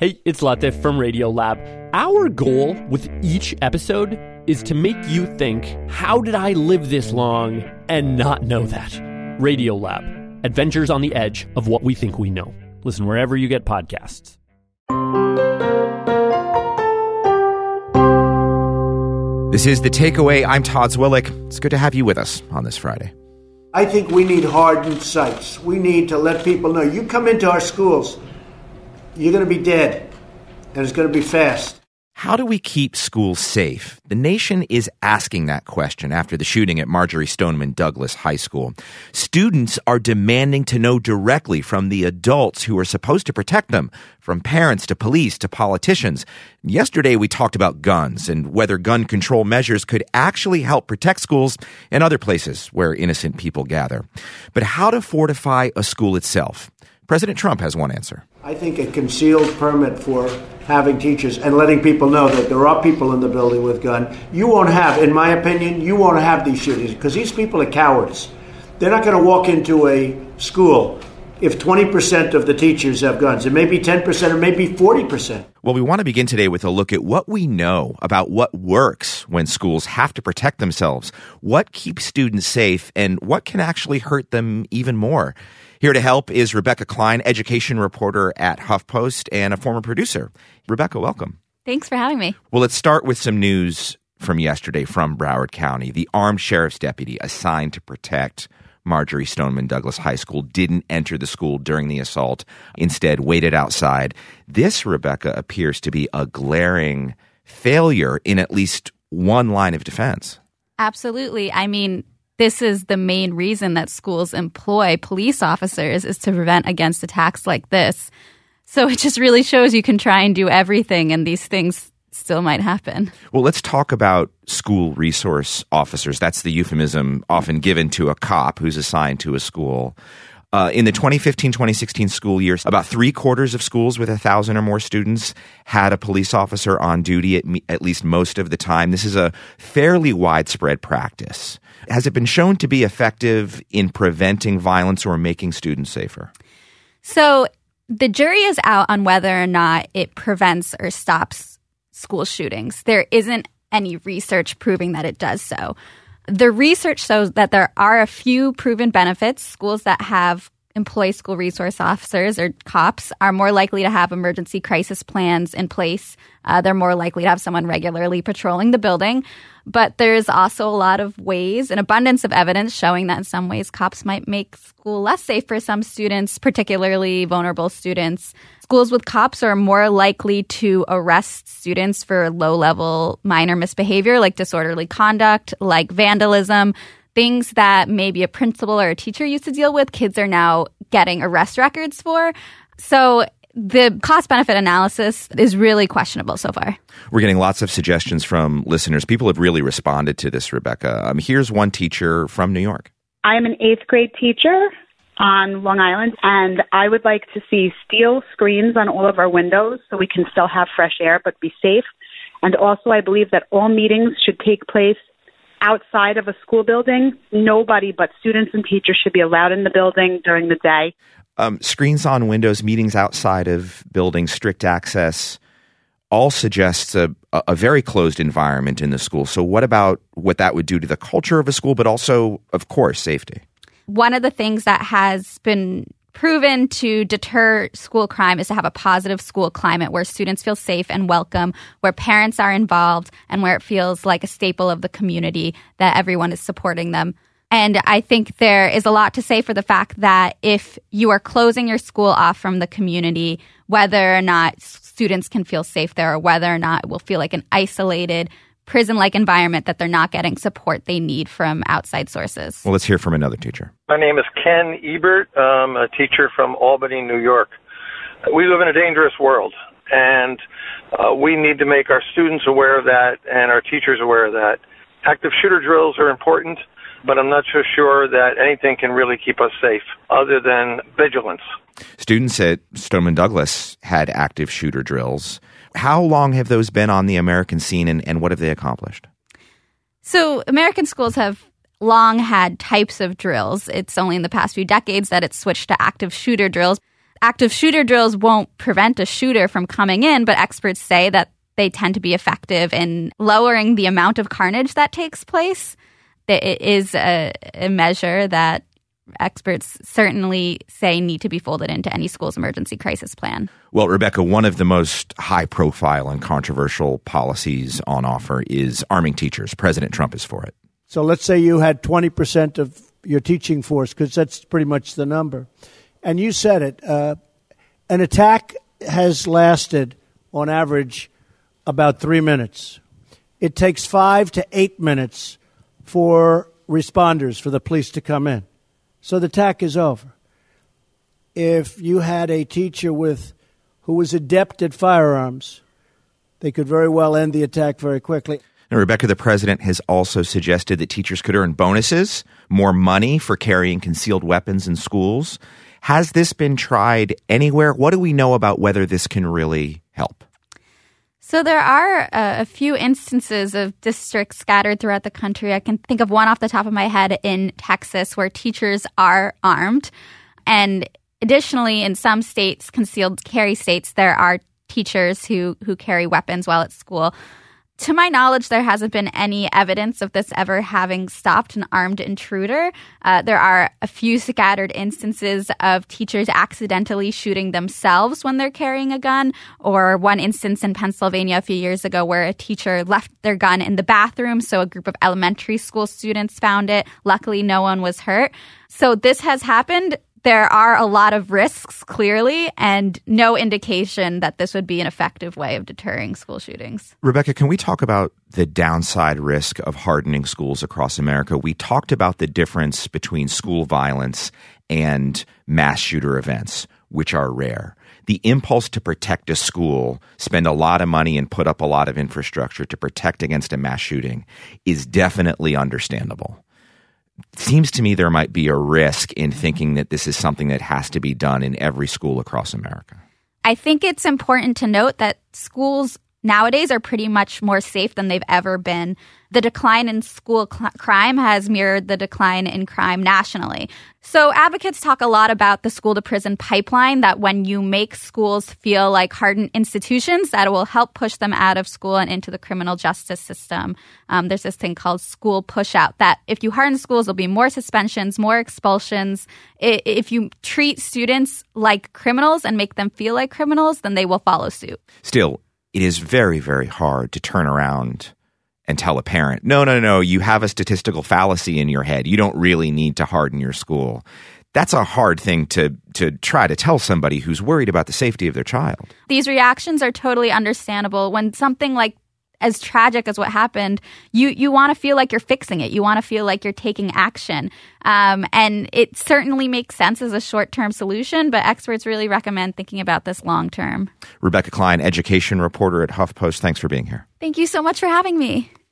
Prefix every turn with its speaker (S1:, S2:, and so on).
S1: Hey, it's Latif from Radiolab. Our goal with each episode is to make you think, how did I live this long and not know that? Radiolab, adventures on the edge of what we think we know. Listen wherever you get podcasts.
S2: This is The Takeaway. I'm Todd Zwillick. It's good to have you with us on this Friday.
S3: I think we need hardened sights. We need to let people know, you come into our schools, you're going to be dead, and it's going to be fast.
S2: How do we keep schools safe? The nation is asking that question after the shooting at Marjory Stoneman Douglas High School. Students are demanding to know directly from the adults who are supposed to protect them, from parents to police to politicians. Yesterday, we talked about guns and whether gun control measures could actually help protect schools and other places where innocent people gather. But how to fortify a school itself? President Trump has one answer.
S3: I think a concealed permit for having teachers and letting people know that there are people in the building with guns. You won't have, in my opinion, these shootings because these people are cowards. They're not going to walk into a school if 20% of the teachers have guns. It may be 10%, it may be 40%.
S2: Well, we want to begin today with a look at what we know about what works when schools have to protect themselves, what keeps students safe, and what can actually hurt them even more. Here to help is Rebecca Klein, education reporter at HuffPost and a former producer. Rebecca, welcome.
S4: Thanks for having me.
S2: Well, let's start with some news from yesterday from Broward County. The armed sheriff's deputy assigned to protect Marjory Stoneman Douglas High School didn't enter the school during the assault, instead waited outside. This, Rebecca, appears to be a glaring failure in at least one line of defense.
S4: Absolutely. I mean, this is the main reason that schools employ police officers is to prevent against attacks like this. So it just really shows you can try and do everything and these things still might happen. Well,
S2: let's talk about school resource officers. That's the euphemism often given to a cop who's assigned to a school. In the 2015-2016 school years, about 3/4 of schools with 1,000 or more students had a police officer on duty at least most of the time. This is a fairly widespread practice. Has it been shown to be effective in preventing violence or making students safer?
S4: So the jury is out on whether or not it prevents or stops school shootings. There isn't any research proving that it does so. The research shows that there are a few proven benefits. Schools that employ school resource officers or cops are more likely to have emergency crisis plans in place. They're more likely to have someone regularly patrolling the building. But there's also a lot of ways, an abundance of evidence showing that in some ways cops might make school less safe for some students, particularly vulnerable students. Schools with cops are more likely to arrest students for low-level minor misbehavior like disorderly conduct, like vandalism, things that maybe a principal or a teacher used to deal with. Kids are now getting arrest records for. So the cost-benefit analysis is really questionable so far.
S2: We're getting lots of suggestions from listeners. People have really responded to this, Rebecca. Here's one teacher from New York.
S5: I am an 8th grade teacher on Long Island, and I would like to see steel screens on all of our windows so we can still have fresh air but be safe. And also I believe that all meetings should take place outside of a school building. Nobody but students and teachers should be allowed in the building during the day.
S2: Screens on windows, meetings outside of buildings, strict access, all suggests a very closed environment in the school. So what about what that would do to the culture of a school, but also, of course, safety?
S4: One of the things that has been proven to deter school crime is to have a positive school climate where students feel safe and welcome, where parents are involved, and where it feels like a staple of the community that everyone is supporting them. And I think there is a lot to say for the fact that if you are closing your school off from the community, whether or not students can feel safe there or whether or not it will feel like an isolated prison-like environment, that they're not getting support they need from outside sources.
S2: Well, let's hear from another teacher.
S6: My name is Ken Ebert. I'm a teacher from Albany, New York. We live in a dangerous world, and we need to make our students aware of that and our teachers aware of that. Active shooter drills are important, but I'm not so sure that anything can really keep us safe other than vigilance.
S2: Students at Stoneman Douglas had active shooter drills. How long have those been on the American scene, and what have they accomplished?
S4: So American schools have long had types of drills. It's only in the past few decades that it's switched to active shooter drills. active shooter drills won't prevent a shooter from coming in, but experts say that they tend to be effective in lowering the amount of carnage that takes place. It is a measure that experts certainly say need to be folded into any school's emergency crisis plan.
S2: Well, Rebecca, one of the most high-profile and controversial policies on offer is arming teachers. President Trump is for it.
S3: So let's say you had 20% of your teaching force, because that's pretty much the number. And you said it. An attack has lasted, on average, about 3 minutes. It takes 5 to 8 minutes for responders, for the police to come in. So the attack is over. If you had a teacher who was adept at firearms, they could very well end the attack very quickly.
S2: Now, Rebecca, the president has also suggested that teachers could earn bonuses, more money for carrying concealed weapons in schools. Has this been tried anywhere? What do we know about whether this can really help?
S4: So there are a few instances of districts scattered throughout the country. I can think of one off the top of my head in Texas where teachers are armed. And additionally, in some states, concealed carry states, there are teachers who carry weapons while at school. To my knowledge, there hasn't been any evidence of this ever having stopped an armed intruder. There are a few scattered instances of teachers accidentally shooting themselves when they're carrying a gun, or one instance in Pennsylvania a few years ago where a teacher left their gun in the bathroom, so a group of elementary school students found it. Luckily, no one was hurt. So this has happened. There are a lot of risks, clearly, and no indication that this would be an effective way of deterring school shootings.
S2: Rebecca, can we talk about the downside risk of hardening schools across America? We talked about the difference between school violence and mass shooter events, which are rare. The impulse to protect a school, spend a lot of money and put up a lot of infrastructure to protect against a mass shooting is definitely understandable. Seems to me there might be a risk in thinking that this is something that has to be done in every school across America.
S4: I think it's important to note that schools nowadays are pretty much more safe than they've ever been. The decline in school crime has mirrored the decline in crime nationally. So advocates talk a lot about the school-to-prison pipeline, that when you make schools feel like hardened institutions, that will help push them out of school and into the criminal justice system. There's this thing called school push-out, that if you harden schools, there'll be more suspensions, more expulsions. If you treat students like criminals and make them feel like criminals, then they will follow suit.
S2: Still, it is very, very hard to turn around and tell a parent, no, you have a statistical fallacy in your head. You don't really need to harden your school. That's a hard thing to try to tell somebody who's worried about the safety of their child.
S4: These reactions are totally understandable. When something like as tragic as what happened, you want to feel like you're fixing it. You want to feel like you're taking action. And it certainly makes sense as a short-term solution, but experts really recommend thinking about this long-term.
S2: Rebecca Klein, education reporter at HuffPost, thanks for being here.
S4: Thank you so much for having me.